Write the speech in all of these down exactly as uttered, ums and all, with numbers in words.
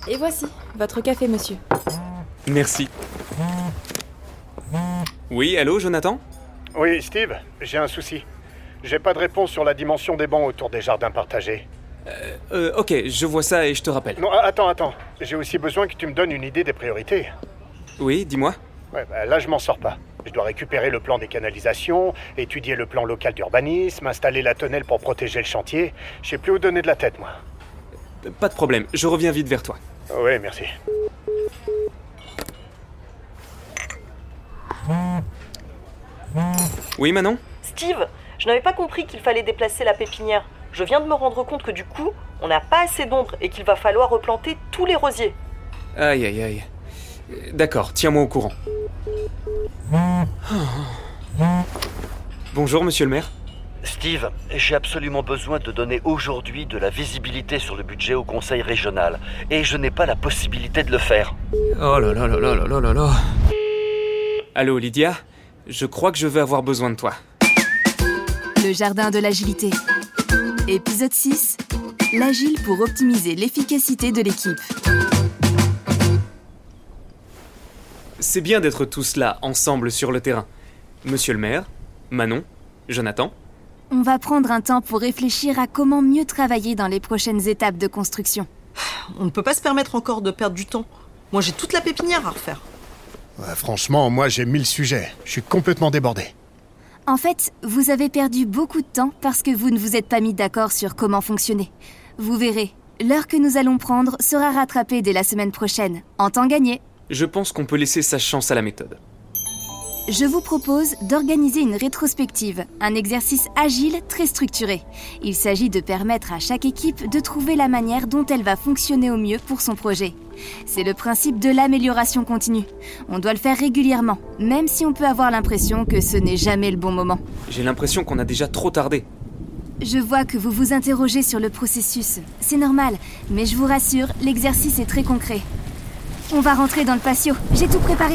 Et voici, votre café, monsieur. Merci. Oui, allô, Jonathan ? Oui, Steve, j'ai un souci. J'ai pas de réponse sur la dimension des bancs autour des jardins partagés. Euh, euh, ok, je vois ça et je te rappelle. Non, attends, attends. J'ai aussi besoin que tu me donnes une idée des priorités. Oui, dis-moi. Ouais, bah là, je m'en sors pas. Je dois récupérer le plan des canalisations, étudier le plan local d'urbanisme, installer la tonnelle pour protéger le chantier. Je sais plus où donner de la tête, moi. Pas de problème, je reviens vite vers toi. Oui, merci. Oui, Manon ? Steve, je n'avais pas compris qu'il fallait déplacer la pépinière. Je viens de me rendre compte que du coup, on n'a pas assez d'ombre et qu'il va falloir replanter tous les rosiers. Aïe, aïe, aïe. D'accord, tiens-moi au courant. Bonjour, monsieur le maire. Steve, j'ai absolument besoin de donner aujourd'hui de la visibilité sur le budget au conseil régional. Et je n'ai pas la possibilité de le faire. Oh là là là là là là là là. Allô, Lydia ? Je crois que je vais avoir besoin de toi. Le jardin de l'agilité. Épisode six. L'agile pour optimiser l'efficacité de l'équipe. C'est bien d'être tous là, ensemble sur le terrain. Monsieur le maire, Manon, Jonathan. On va prendre un temps pour réfléchir à comment mieux travailler dans les prochaines étapes de construction. On ne peut pas se permettre encore de perdre du temps. Moi, j'ai toute la pépinière à refaire. Ouais, franchement, moi, j'ai mille sujets. Je suis complètement débordé. En fait, vous avez perdu beaucoup de temps parce que vous ne vous êtes pas mis d'accord sur comment fonctionner. Vous verrez, l'heure que nous allons prendre sera rattrapée dès la semaine prochaine. En temps gagné. Je pense qu'on peut laisser sa chance à la méthode. Je vous propose d'organiser une rétrospective, un exercice agile très structuré. Il s'agit de permettre à chaque équipe de trouver la manière dont elle va fonctionner au mieux pour son projet. C'est le principe de l'amélioration continue. On doit le faire régulièrement, même si on peut avoir l'impression que ce n'est jamais le bon moment. J'ai l'impression qu'on a déjà trop tardé. Je vois que vous vous interrogez sur le processus. C'est normal, mais je vous rassure, l'exercice est très concret. On va rentrer dans le patio. J'ai tout préparé.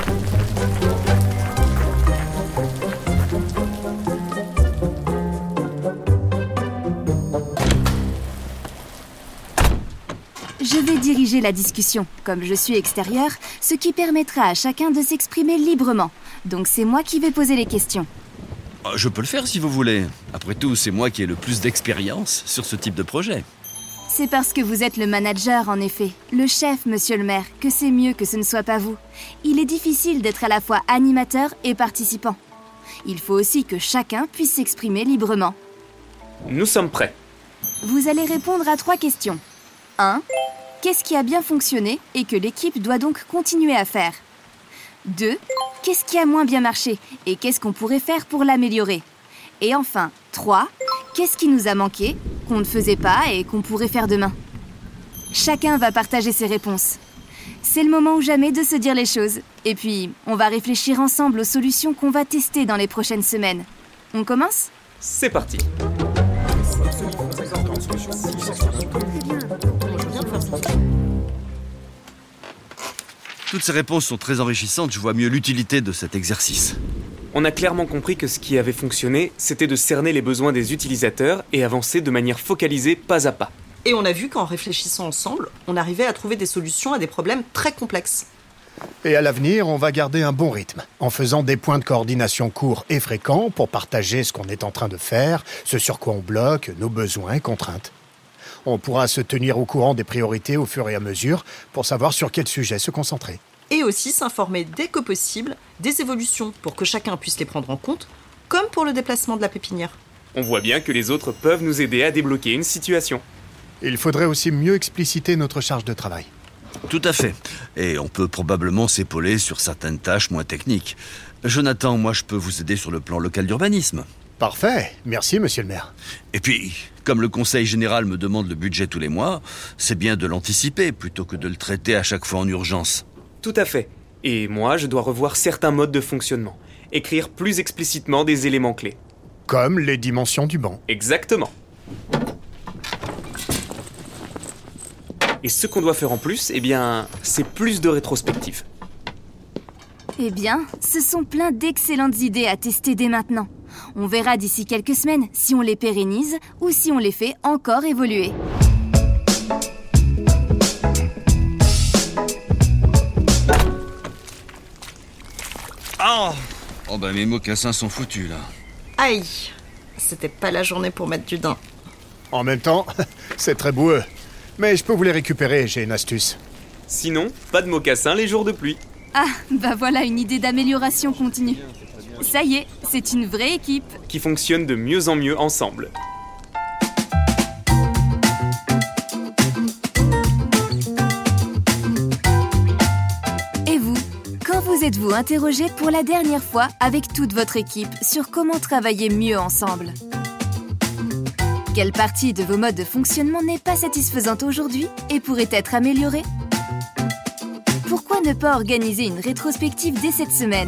Je vais diriger la discussion, comme je suis extérieure, ce qui permettra à chacun de s'exprimer librement. Donc c'est moi qui vais poser les questions. Je peux le faire si vous voulez. Après tout, c'est moi qui ai le plus d'expérience sur ce type de projet. C'est parce que vous êtes le manager, en effet, le chef, monsieur le maire, que c'est mieux que ce ne soit pas vous. Il est difficile d'être à la fois animateur et participant. Il faut aussi que chacun puisse s'exprimer librement. Nous sommes prêts. Vous allez répondre à trois questions. un. Qu'est-ce qui a bien fonctionné et que l'équipe doit donc continuer à faire ? deux. Qu'est-ce qui a moins bien marché et qu'est-ce qu'on pourrait faire pour l'améliorer ? Et enfin, trois. Qu'est-ce qui nous a manqué, qu'on ne faisait pas et qu'on pourrait faire demain ? Chacun va partager ses réponses. C'est le moment ou jamais de se dire les choses. Et puis, on va réfléchir ensemble aux solutions qu'on va tester dans les prochaines semaines. On commence ? C'est parti. Toutes ces réponses sont très enrichissantes, je vois mieux l'utilité de cet exercice. On a clairement compris que ce qui avait fonctionné, c'était de cerner les besoins des utilisateurs et avancer de manière focalisée pas à pas. Et on a vu qu'en réfléchissant ensemble, on arrivait à trouver des solutions à des problèmes très complexes. Et à l'avenir, on va garder un bon rythme, en faisant des points de coordination courts et fréquents pour partager ce qu'on est en train de faire, ce sur quoi on bloque, nos besoins et contraintes. On pourra se tenir au courant des priorités au fur et à mesure pour savoir sur quel sujet se concentrer. Et aussi s'informer dès que possible des évolutions pour que chacun puisse les prendre en compte, comme pour le déplacement de la pépinière. On voit bien que les autres peuvent nous aider à débloquer une situation. Il faudrait aussi mieux expliciter notre charge de travail. Tout à fait. Et on peut probablement s'épauler sur certaines tâches moins techniques. Jonathan, moi je peux vous aider sur le plan local d'urbanisme. Parfait, merci monsieur le maire. Et puis, comme le conseil général me demande le budget tous les mois, c'est bien de l'anticiper plutôt que de le traiter à chaque fois en urgence. Tout à fait. Et moi, je dois revoir certains modes de fonctionnement. Écrire plus explicitement des éléments clés. Comme les dimensions du banc. Exactement. Et ce qu'on doit faire en plus, eh bien, c'est plus de rétrospectives. Eh bien, ce sont plein d'excellentes idées à tester dès maintenant. On verra d'ici quelques semaines si on les pérennise ou si on les fait encore évoluer. Oh bah mes mocassins sont foutus là. Aïe, c'était pas la journée pour mettre du daim. En même temps, c'est très boueux. Mais je peux vous les récupérer, j'ai une astuce. Sinon, pas de mocassins les jours de pluie. Ah, bah voilà une idée d'amélioration continue. Ça y est, c'est une vraie équipe. Qui fonctionne de mieux en mieux ensemble. Et vous, quand vous êtes-vous interrogé pour la dernière fois avec toute votre équipe sur comment travailler mieux ensemble ? Quelle partie de vos modes de fonctionnement n'est pas satisfaisante aujourd'hui et pourrait être améliorée ? Pourquoi ne pas organiser une rétrospective dès cette semaine ?